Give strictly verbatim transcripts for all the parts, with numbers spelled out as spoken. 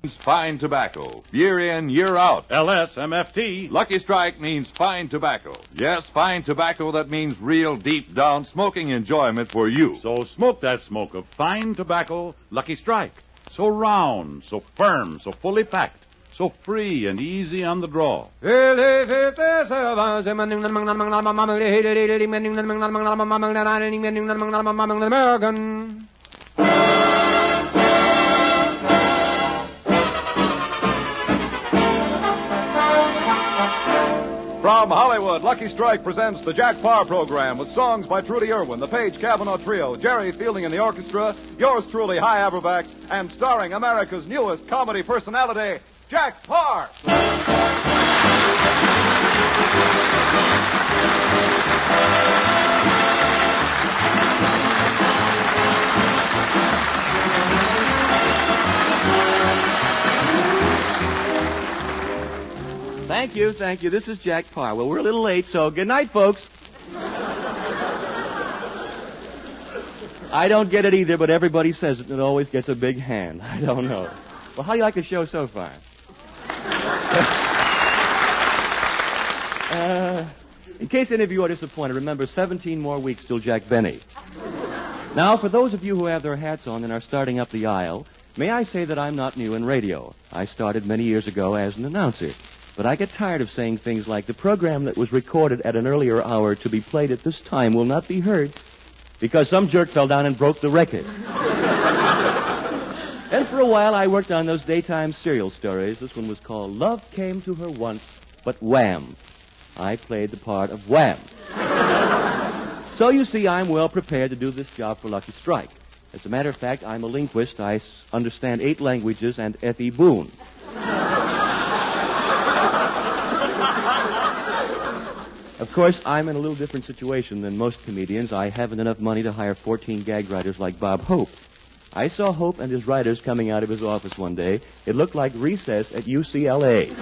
Fine tobacco, year in, year out. L S M F T. Lucky Strike means fine tobacco. Yes, fine tobacco that means real deep down smoking enjoyment for you. So smoke that smoke of fine tobacco, Lucky Strike. So round, so firm, so fully packed, so free and easy on the draw. From Hollywood, Lucky Strike presents the Jack Parr program with songs by Trudy Irwin, the Page Cavanaugh Trio, Jerry Fielding in the orchestra, yours truly, Hi Averback, and starring America's newest comedy personality, Jack Parr. Thank you, thank you. This is Jack Parr. Well, we're a little late, so good night, folks. I don't get it either, but everybody says it, and it always gets a big hand. I don't know. Well, how do you like the show so far? uh, in case any of you are disappointed, remember, seventeen more weeks till Jack Benny. Now, for those of you who have their hats on and are starting up the aisle, may I say that I'm not new in radio. I started many years ago as an announcer. But I get tired of saying things like, the program that was recorded at an earlier hour to be played at this time will not be heard because some jerk fell down and broke the record. And for a while, I worked on those daytime serial stories. This one was called Love Came to Her Once, but Wham. I played the part of Wham. So you see, I'm well prepared to do this job for Lucky Strike. As a matter of fact, I'm a linguist. I understand eight languages and Effie Boone. Of course, I'm in a little different situation than most comedians. I haven't enough money to hire fourteen gag writers like Bob Hope. I saw Hope and his writers coming out of his office one day. It looked like recess at U C L A.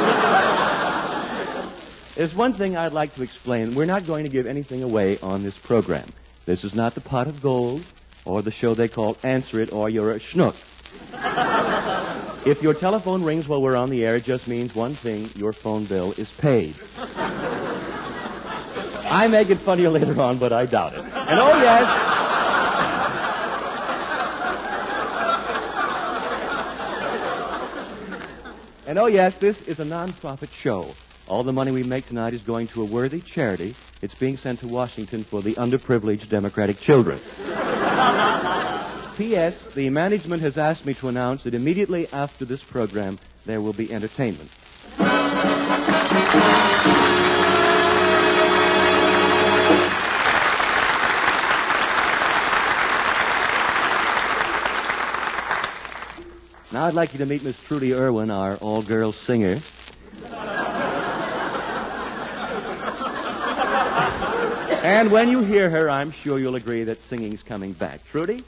There's one thing I'd like to explain. We're not going to give anything away on this program. This is not the Pot of Gold or the show they call Answer It or You're a Schnook. If your telephone rings while we're on the air, it just means one thing: your phone bill is paid. I may get funnier later on, but I doubt it. And oh, yes. And oh, yes, this is a non-profit show. All the money we make tonight is going to a worthy charity. It's being sent to Washington for the underprivileged Democratic children. P S. The management has asked me to announce that immediately after this program, there will be entertainment. Now I'd like you to meet Miss Trudy Irwin, our all-girls singer. And when you hear her, I'm sure you'll agree that singing's coming back. Trudy?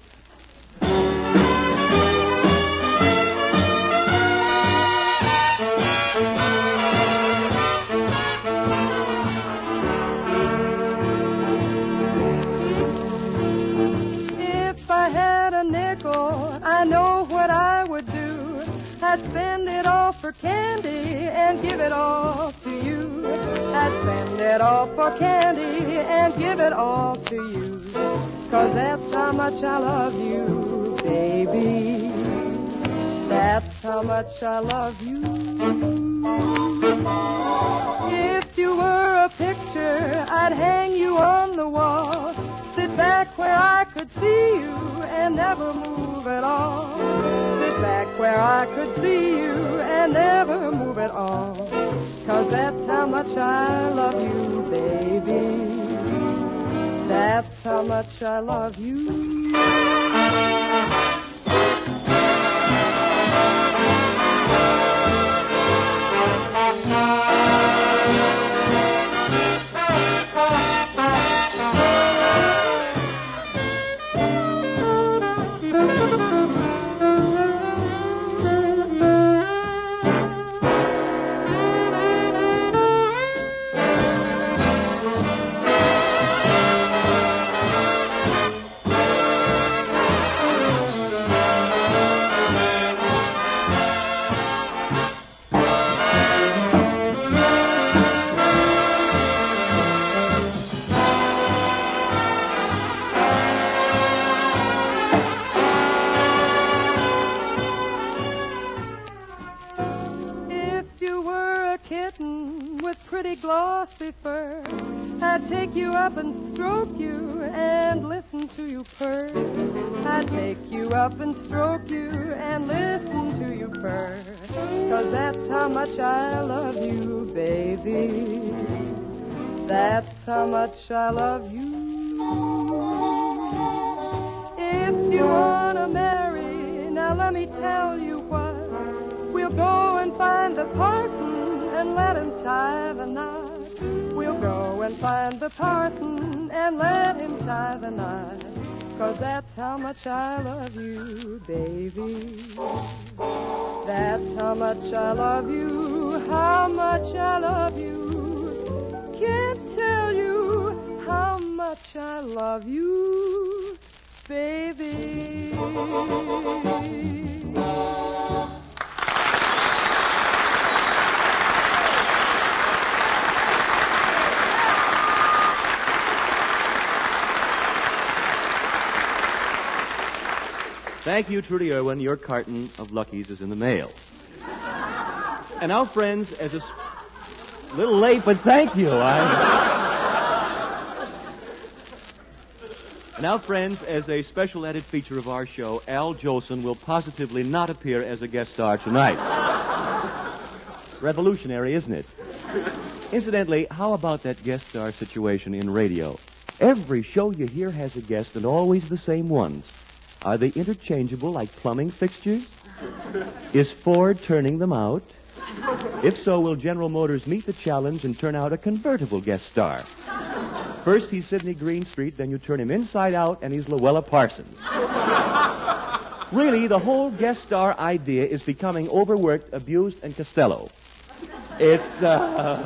If I had a nickel, I know what I would do. I'd spend it all for candy and give it all to you. I'd spend it all for candy and give it all to you. 'Cause that's how much I love you, baby. That's how much I love you. If you were a picture, I'd hang you on the wall. Sit back where I could see you and never move at all. Sit back where I could see you and never move at all. 'Cause that's how much I love you, baby. That's how much I love you. pretty glossy fur. I'd take you up and stroke you and listen to you purr. I'd take you up and stroke you and listen to you purr. 'Cause that's how much I love you, baby. That's how much I love you. If you wanna marry, now let me tell you what. We'll go and find the parson and let him tie the knot. We'll go and find the parson and let him tie the knot. 'Cause that's how much I love you, baby. That's how much I love you, how much I love you. Can't tell you how much I love you, baby. Thank you, Trudy Irwin. Your carton of Lucky's is in the mail. And now, friends, as a s- little late, but thank you. I... Now, friends, as a special added feature of our show, Al Jolson will positively not appear as a guest star tonight. Revolutionary, isn't it? Incidentally, how about that guest star situation in radio? Every show you hear has a guest, and always the same ones. Are they interchangeable like plumbing fixtures? Is Ford turning them out? If so, will General Motors meet the challenge and turn out a convertible guest star? First, he's Sidney Greenstreet, then you turn him inside out, and he's Luella Parsons. Really, the whole guest star idea is becoming overworked, abused, and Costello. It's, uh...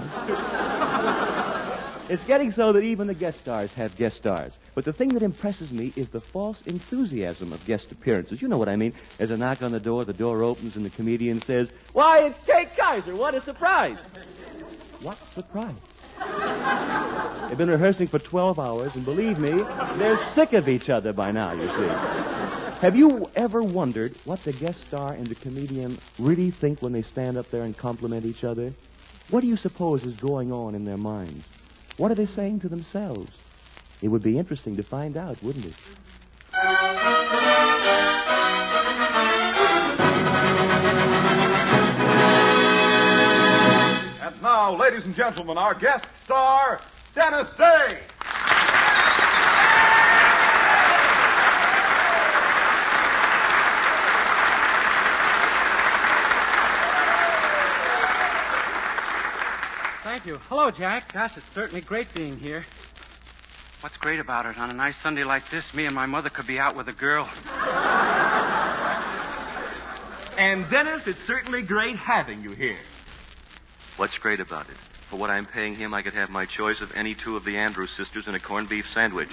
It's getting so that even the guest stars have guest stars. But the thing that impresses me is the false enthusiasm of guest appearances. You know what I mean. There's a knock on the door, the door opens, and the comedian says, "Why, it's Kate Kaiser. What a surprise." What surprise? They've been rehearsing for twelve hours, and believe me, they're sick of each other by now, you see. Have you ever wondered what the guest star and the comedian really think when they stand up there and compliment each other? What do you suppose is going on in their minds? What are they saying to themselves? It would be interesting to find out, wouldn't it? And now, ladies and gentlemen, our guest star, Dennis Day. Thank you. Hello, Jack. Gosh, it's certainly great being here. What's great about it? On a nice Sunday like this, me and my mother could be out with a girl. And, Dennis, it's certainly great having you here. What's great about it? For what I'm paying him, I could have my choice of any two of the Andrews sisters in a corned beef sandwich.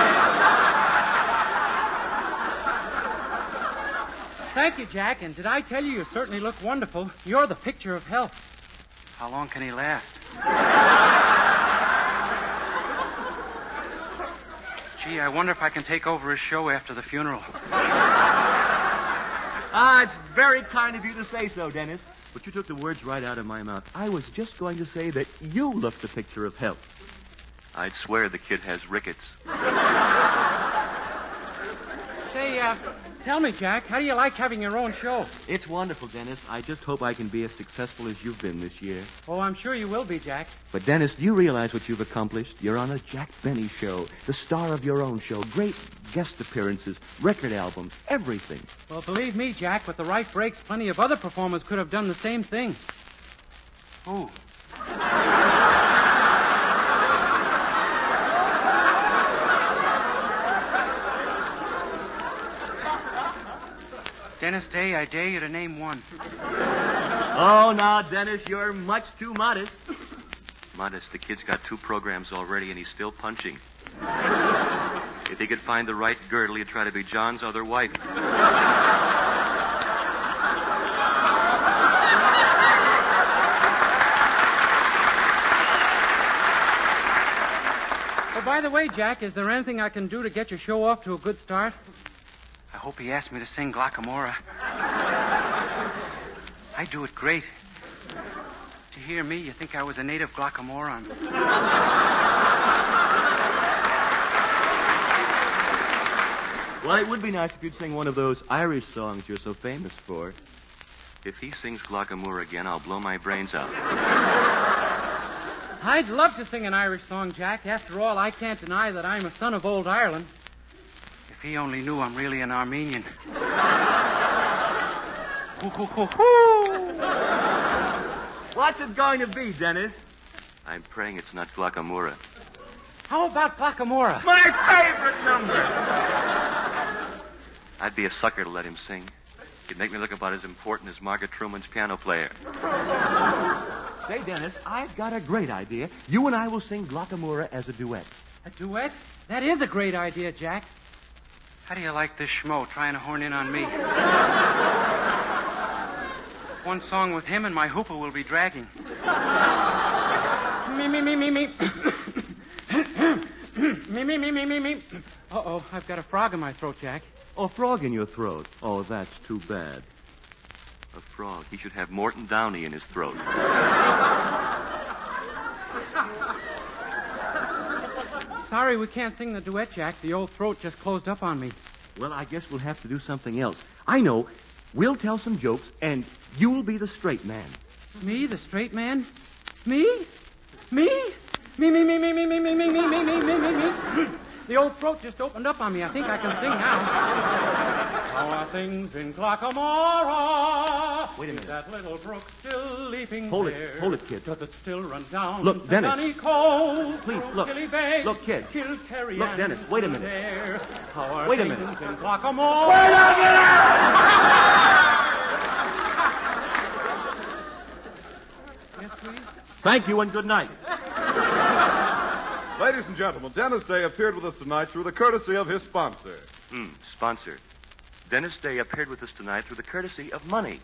Thank you, Jack. And did I tell you, you certainly look wonderful. You're the picture of health. How long can he last? Gee, I wonder if I can take over his show after the funeral. Ah, it's very kind of you to say so, Dennis. But you took the words right out of my mouth. I was just going to say that you look the picture of health. I'd swear the kid has rickets. Say, uh, tell me, Jack, how do you like having your own show? It's wonderful, Dennis. I just hope I can be as successful as you've been this year. Oh, I'm sure you will be, Jack. But, Dennis, do you realize what you've accomplished? You're on a Jack Benny show, the star of your own show, great guest appearances, record albums, everything. Well, believe me, Jack, with the right breaks, plenty of other performers could have done the same thing. Oh. Dennis Day, I dare you to name one. Oh, now, Dennis, you're much too modest. Modest, the kid's got two programs already, and he's still punching. If he could find the right girdle, he'd try to be John's other wife. Oh, by the way, Jack, is there anything I can do to get your show off to a good start? I hope he asked me to sing Glockamora. I do it great. you hear me, you think I was a native Glockamoron. Well, it would be nice if you'd sing one of those Irish songs you're so famous for. If he sings Glockamoor again, I'll blow my brains out. I'd love to sing an Irish song, Jack. After all, I can't deny that I'm a son of old Ireland. If he only knew I'm really an Armenian. What's it going to be, Dennis? I'm praying it's not Glockamoor. How about Glockamoor? My favorite number. I'd be a sucker to let him sing. He'd make me look about as important as Margaret Truman's piano player. Say, Dennis, I've got a great idea. You and I will sing Glockamoor as a duet. A duet? That is a great idea, Jack. How do you like this schmo trying to horn in on me? One song with him and my hooper will be dragging. Me, me, me, me, me. me, me, me, me, me, me. Uh-oh, I've got a frog in my throat, Jack. Oh, frog in your throat. Oh, that's too bad. A frog. He should have Morton Downey in his throat. Sorry we can't sing the duet, Jack. The old throat just closed up on me. Well, I guess we'll have to do something else. I know. We'll tell some jokes, and you'll be the straight man. Me, the straight man? Me? Me? Me, me, me, me, me, me, me, me, me, me, me, me, me, me. The old throat just opened up on me. I think I can sing now. How are things in Glockamoor? Wait a minute. Is that little brook still leaping Hold there? it. Hold it, kid. Does it still run down? Look, Dennis. Sunny cold. Please, look. Bay, Look, kid. Kilkerry Look, Dennis, wait a minute. There. How are Wait a things minute. in Glockamoor? Wait a minute! Yes, please. Thank you and good night. Ladies and gentlemen, Dennis Day appeared with us tonight through the courtesy of his sponsor. Hmm, sponsor. Dennis Day appeared with us tonight through the courtesy of money.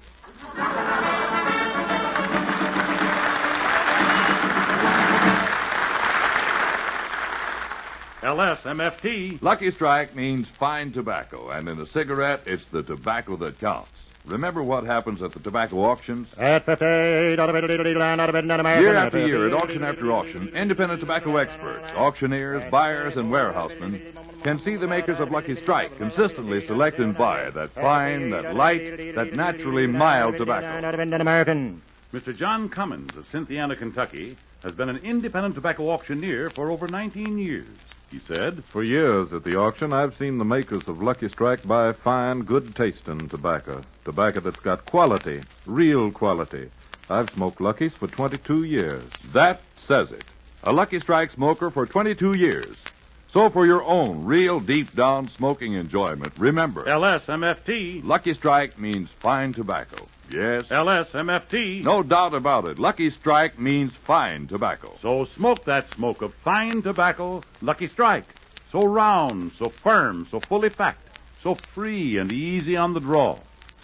L S M F T. Lucky Strike means fine tobacco, and in a cigarette, it's the tobacco that counts. Remember what happens at the tobacco auctions? At fifty, Year after year, at auction after auction, independent tobacco experts, auctioneers, buyers, and warehousemen can see the makers of Lucky Strike consistently select and buy that fine, that light, that naturally mild tobacco. Mister John Cummins of Cynthiana, Kentucky, has been an independent tobacco auctioneer for over nineteen years. He said, For years at the auction, I've seen the makers of Lucky Strike buy fine, good-tasting tobacco. Tobacco that's got quality, real quality. I've smoked Lucky's for twenty-two years. That says it. A Lucky Strike smoker for twenty-two years. So for your own real deep-down smoking enjoyment, remember, L S M F T. Lucky Strike means fine tobacco. Yes, L S M F T. no doubt about it. Lucky Strike means fine tobacco. So smoke that smoke of fine tobacco, Lucky Strike. So round, so firm, so fully packed, so free and easy on the draw.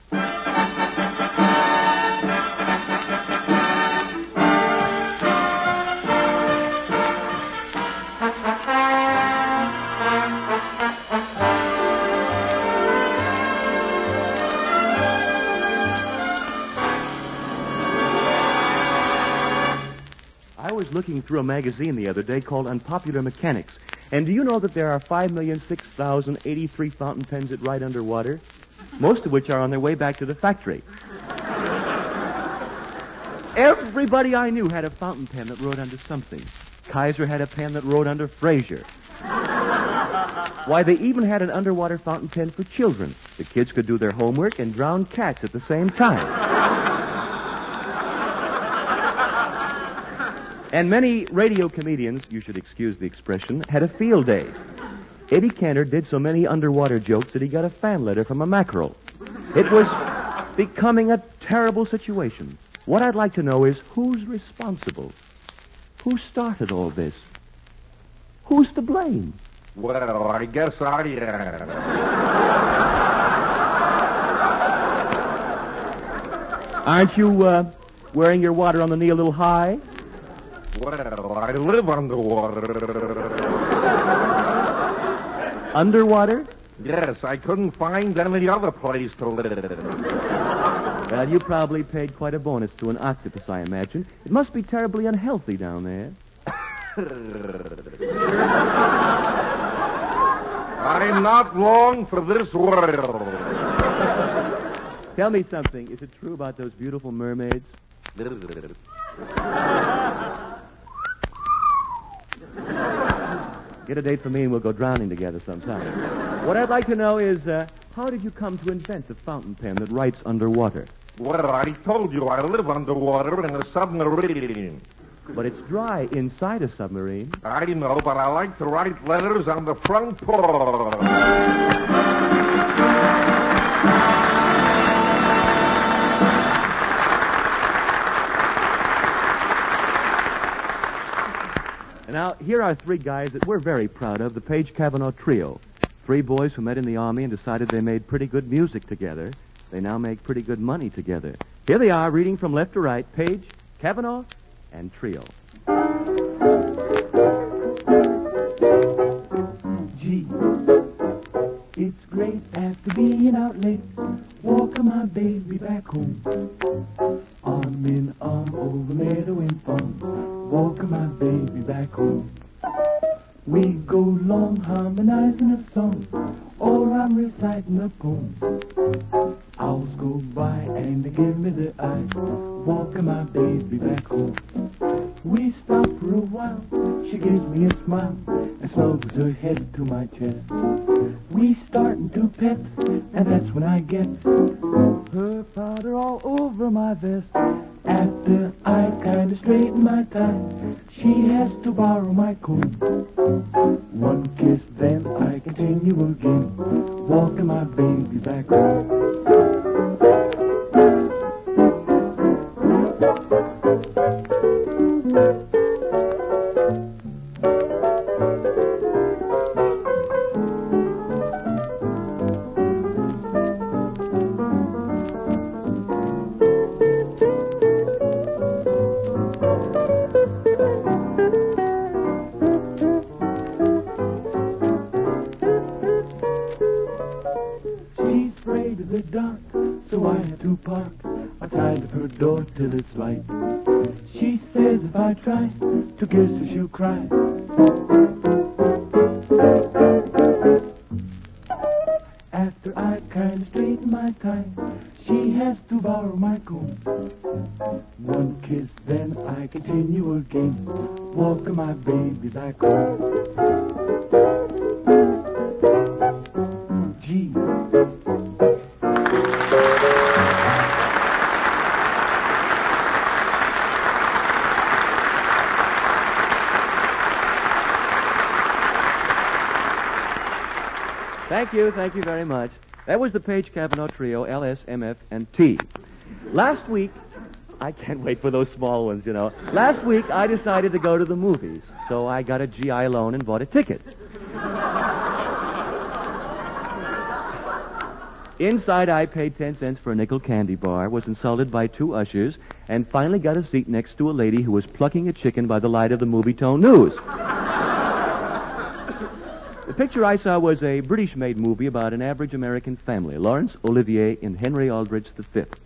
I was looking through a magazine the other day called Unpopular Mechanics. And do you know that there are five million six thousand eighty-three fountain pens that ride underwater? Most of which are on their way back to the factory. Everybody I knew had a fountain pen that rode under something. Kaiser had a pen that rode under Fraser. Why, they even had an underwater fountain pen for children. The kids could do their homework and drown cats at the same time. And many radio comedians, you should excuse the expression, had a field day. Eddie Cantor did so many underwater jokes that he got a fan letter from a mackerel. It was becoming a terrible situation. What I'd like to know is who's responsible? Who started all this? Who's to blame? Well, I guess I am. Aren't you uh, wearing your water on the knee a little high? Well, I live underwater. Underwater? Yes, I couldn't find any other place to live. Well, you probably paid quite a bonus to an octopus, I imagine. It must be terribly unhealthy down there. I'm not long for this world. Tell me something. Is it true about those beautiful mermaids? Get a date for me and we'll go drowning together sometime. What I'd like to know is, uh, how did you come to invent the fountain pen that writes underwater? Well, I told you I live underwater in a submarine. But it's dry inside a submarine. I know, but I like to write letters on the front porch. Now, here are three guys that we're very proud of, the Page Cavanaugh Trio. Three boys who met in the Army and decided they made pretty good music together. They now make pretty good money together. Here they are, reading from left to right, Page, Cavanaugh, and Trio. Gee, it's great after being out late, walking my baby back home. Arm in arm over meadow and farm, walking my baby back home. We go long harmonizing a song, or I'm reciting a poem. Owls go by and they give me the eye, walking my baby back home. We stop for a while, she gives me a smile, and snuggles her head to my chest. We startin' to pet, and that's when I get her powder all over my vest. After I kinda straighten my tie, she has to borrow my comb. One kiss, then I continue again, walking my baby back home. Till it's light. She says if I try to kiss her, she'll cry. After I kind of straighten my tie, she has to borrow my comb. One kiss, then I continue again, walking my baby back home. Gee. Thank you, thank you very much. That was the Page Cavanaugh Trio, L, S, M, F, and T. Last week, I can't wait for those small ones, you know. Last week, I decided to go to the movies, so I got a G I loan and bought a ticket. Inside, I paid ten cents for a nickel candy bar, was insulted by two ushers, and finally got a seat next to a lady who was plucking a chicken by the light of the Movie-Tone News. The picture I saw was a British-made movie about an average American family, Laurence Olivier and Henry Aldrich the Fifth.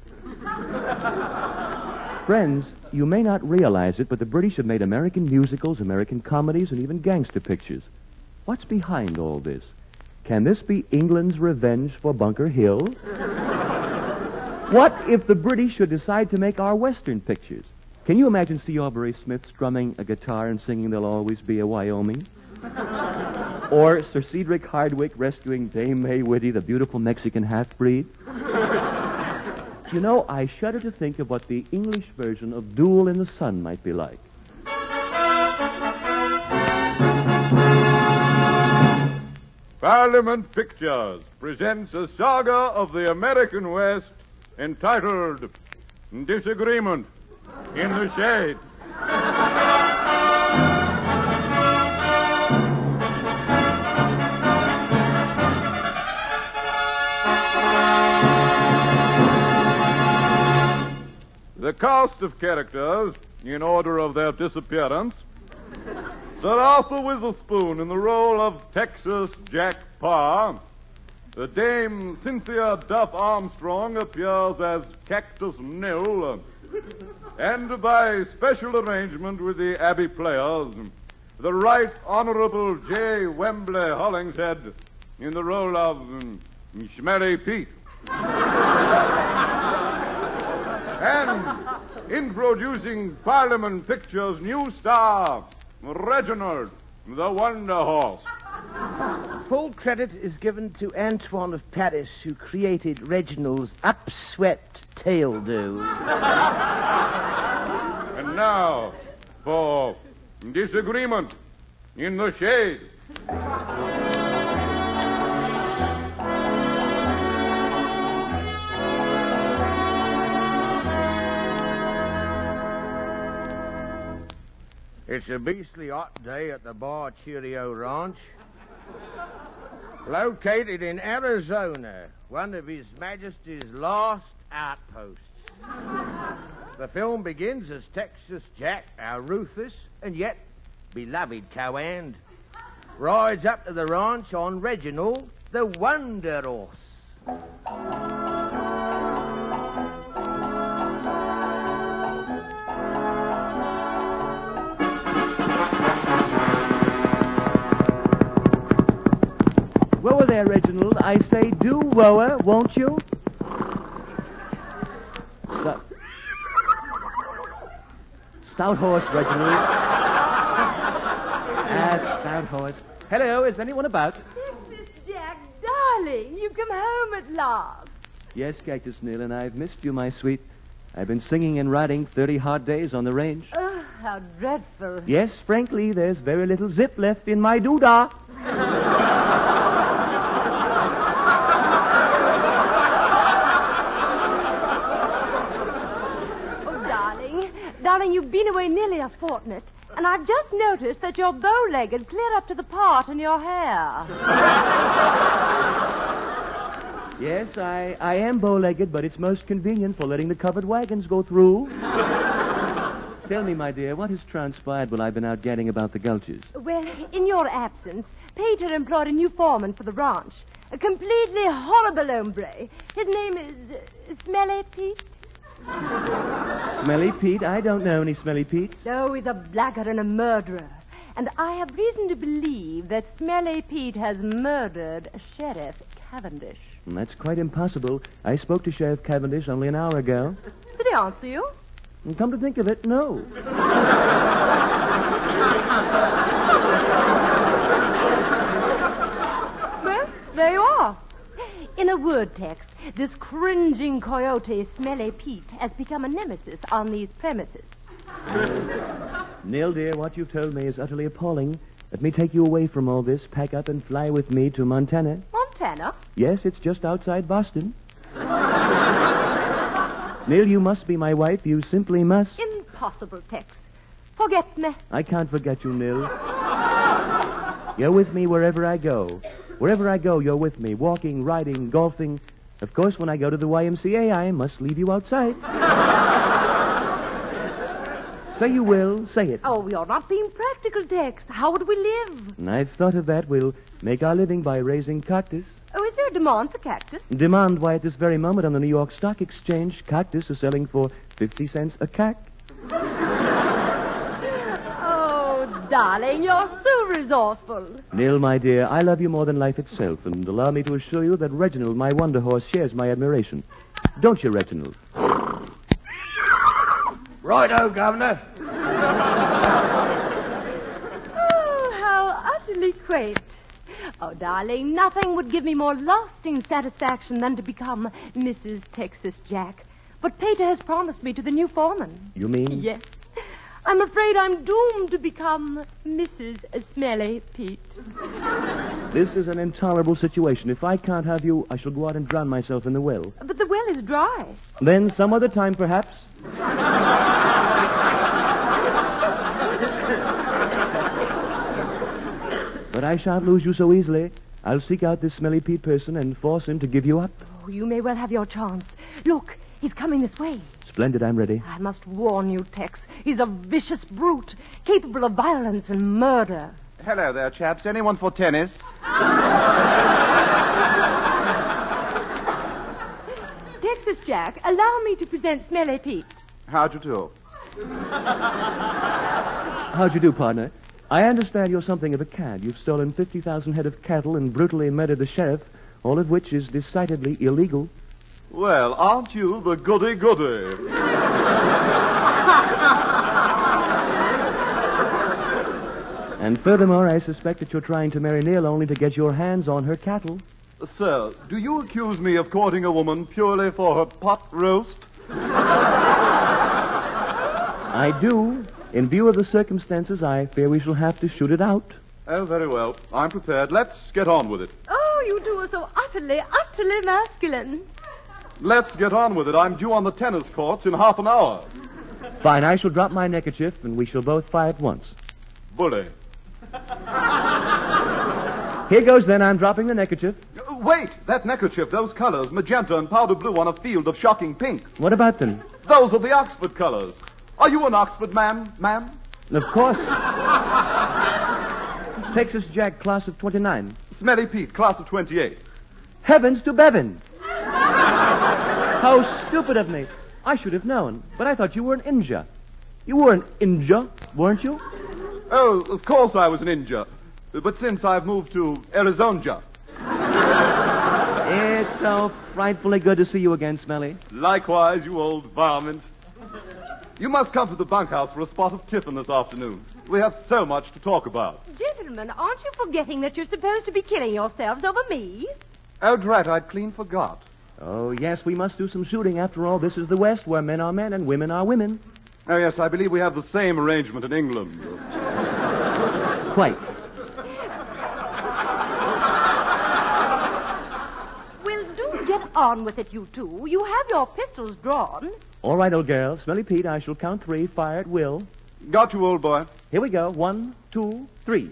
Friends, you may not realize it, but the British have made American musicals, American comedies, and even gangster pictures. What's behind all this? Can this be England's revenge for Bunker Hill? What if the British should decide to make our Western pictures? Can you imagine C. Aubrey Smith strumming a guitar and singing There'll Always Be a Wyoming? Or Sir Cedric Hardwicke rescuing Dame May Whitty, the beautiful Mexican half-breed? You know, I shudder to think of what the English version of Duel in the Sun might be like. Parliament Pictures presents a saga of the American West entitled Disagreement in the Shade. The cast of characters, in order of their disappearance: Sir Arthur Witherspoon in the role of Texas Jack Parr, uh, Dame Cynthia Duff Armstrong appears as Cactus Nell. And by special arrangement with the Abbey Players, the Right Honorable J. Wembley Hollingshead in the role of um, Smelly Pete. And introducing Parliament Pictures' new star, Reginald, the Wonder Horse. Full credit is given to Antoine of Paris, who created Reginald's upswept tail do. And now, for Disagreement in the Shade. It's a beastly hot day at the Bar Cheerio Ranch. Located in Arizona, one of His Majesty's last outposts. The film begins as Texas Jack, our ruthless and yet beloved co-hand, rides up to the ranch on Reginald, the Wonder Horse. Whoa there, Reginald. I say do whoa, won't you? Stout, stout horse, Reginald. Ah, stout horse. Hello, is anyone about? Texas Jack, darling, you've come home at last. Yes, Cactus Nell, and I've missed you, my sweet. I've been singing and riding thirty hard days on the range. Oh, how dreadful. Yes, frankly, there's very little zip left in my doodah. Darling, you've been away nearly a fortnight, and I've just noticed that you're bow-legged clear up to the part in your hair. Yes, I, I am bow-legged, but it's most convenient for letting the covered wagons go through. Tell me, my dear, what has transpired while I've been out gadding about the gulches? Well, in your absence, Peter employed a new foreman for the ranch. A completely horrible hombre. His name is uh, Smelly Pete. Smelly Pete? I don't know any Smelly Pete's. Oh, he's a blackguard and a murderer. And I have reason to believe that Smelly Pete has murdered Sheriff Cavendish. That's quite impossible. I spoke to Sheriff Cavendish only an hour ago. Did he answer you? And come to think of it, no. Well, there you are. In a word, Tex, this cringing coyote, Smelly Pete, has become a nemesis on these premises. Nell, dear, what you've told me is utterly appalling. Let me take you away from all this, pack up and fly with me to Montana. Montana? Yes, it's just outside Boston. Nell, you must be my wife. You simply must. Impossible, Tex. Forget me. I can't forget you, Nell. You're with me wherever I go. Wherever I go, you're with me. Walking, riding, golfing. Of course, when I go to the Y M C A, I must leave you outside. Say you will. Say it. Oh, you're not being practical, Tex. How would we live? And I've thought of that. We'll make our living by raising cactus. Oh, is there a demand for cactus? Demand? Why, at this very moment on the New York Stock Exchange, cactus is selling for fifty cents a cack. Oh, darling, you're so resourceful. Nell, my dear, I love you more than life itself, and allow me to assure you that Reginald, my wonder horse, shares my admiration. Don't you, Reginald? Righto, Governor. Oh, how utterly quaint. Oh, darling, nothing would give me more lasting satisfaction than to become Missus Texas Jack. But Peter has promised me to the new foreman. You mean? Yes. I'm afraid I'm doomed to become Missus Smelly Pete. This is an intolerable situation. If I can't have you, I shall go out and drown myself in the well. But the well is dry. Then some other time, perhaps. But I shan't lose you so easily. I'll seek out this Smelly Pete person and force him to give you up. Oh, you may well have your chance. Look, he's coming this way. Splendid, I'm ready. I must warn you, Tex. He's a vicious brute, capable of violence and murder. Hello there, chaps. Anyone for tennis? Texas Jack, allow me to present Smelly Pete. How'd you do? How'd you do, partner? I understand you're something of a cad. You've stolen fifty thousand head of cattle and brutally murdered the sheriff, all of which is decidedly illegal. Well, aren't you the goody-goody? And furthermore, I suspect that you're trying to marry Neil only to get your hands on her cattle. Sir, do you accuse me of courting a woman purely for her pot roast? I do. In view of the circumstances, I fear we shall have to shoot it out. Oh, very well. I'm prepared. Let's get on with it. Oh, you two are so utterly, utterly masculine. Let's get on with it. I'm due on the tennis courts in half an hour. Fine, I shall drop my neckerchief, and we shall both fire at once. Bully. Here goes, then. I'm dropping the neckerchief. Uh, wait! That neckerchief, those colors, magenta and powder blue on a field of shocking pink. What about them? Those are the Oxford colors. Are you an Oxford man, ma'am? Of course. Texas Jack, class of twenty-nine. Smelly Pete, class of twenty-eight. Heavens to Bevan! How stupid of me. I should have known, but I thought you were an Inja. You were an Inja, weren't you? Oh, of course I was an Inja. But since I've moved to Arizona. It's so frightfully good to see you again, Smelly. Likewise, you old varmint. You must come to the bunkhouse for a spot of tiffin this afternoon. We have so much to talk about. Gentlemen, aren't you forgetting that you're supposed to be killing yourselves over me? Oh, drat, I'd clean forgot. Oh, yes, we must do some shooting. After all, this is the West, where men are men and women are women. Oh, yes, I believe we have the same arrangement in England. Quite. Well, do get on with it, you two. You have your pistols drawn. All right, old girl. Smelly Pete, I shall count three. Fire at will. Got you, old boy. Here we go. One, two, three.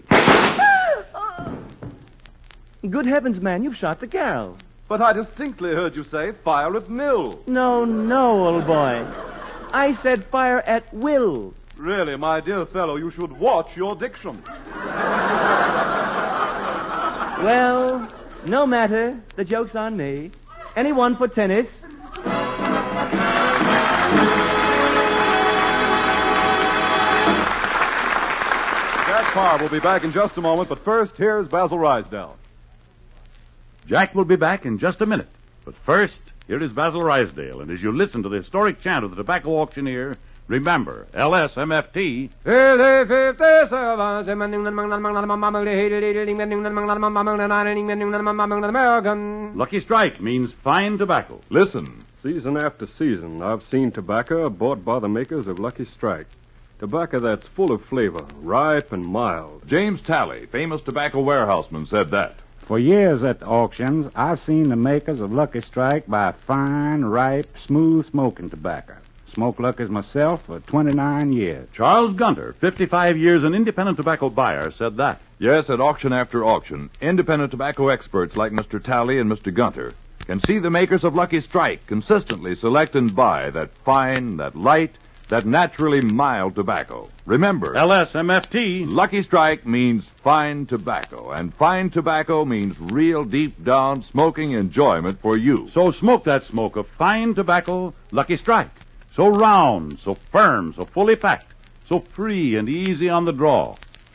Good heavens, man, you've shot the gal. But I distinctly heard you say, fire at Mill. No, no, old boy. I said fire at will. Really, my dear fellow, you should watch your diction. Well, no matter. The joke's on me. Anyone for tennis? Jack Parr will be back in just a moment, but first, here's Basil Rysdale. Jack will be back in just a minute. But first, here is Basil Rysdale, and as you listen to the historic chant of the tobacco auctioneer, remember, L S M F T... Lucky Strike means fine tobacco. Listen, season after season, I've seen tobacco bought by the makers of Lucky Strike. Tobacco that's full of flavor, ripe and mild. James Talley, famous tobacco warehouseman, said that. For years at auctions, I've seen the makers of Lucky Strike buy fine, ripe, smooth smoking tobacco. Smoked Lucky's myself for twenty-nine years. Charles Gunter, fifty-five years an independent tobacco buyer, said that. Yes, at auction after auction, independent tobacco experts like Mister Talley and Mister Gunter can see the makers of Lucky Strike consistently select and buy that fine, that light, that naturally mild tobacco. Remember, L S M F T. Lucky Strike means fine tobacco, and fine tobacco means real deep down smoking enjoyment for you. So smoke that smoke of fine tobacco, Lucky Strike. So round, so firm, so fully packed, so free and easy on the draw.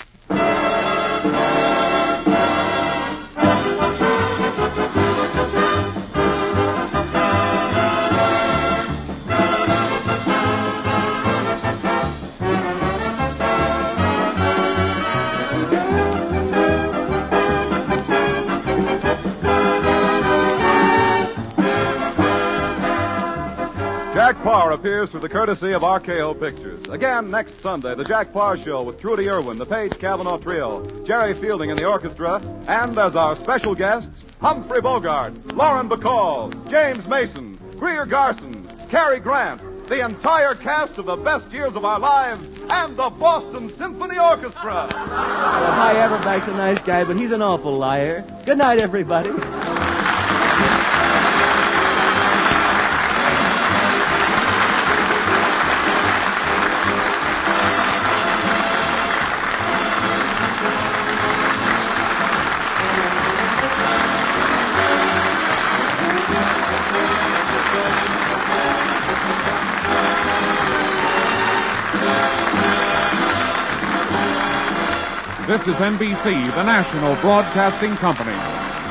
Jack Parr appears through the courtesy of R K O Pictures. Again, next Sunday, the Jack Parr Show with Trudy Irwin, the Page Cavanaugh Trio, Jerry Fielding in the orchestra, and as our special guests, Humphrey Bogart, Lauren Bacall, James Mason, Greer Garson, Cary Grant, the entire cast of The Best Years of Our Lives, and the Boston Symphony Orchestra. Well, Hi Everback's a nice guy, but he's an awful liar. Good night, everybody. Thank you. This is N B C, the national broadcasting company.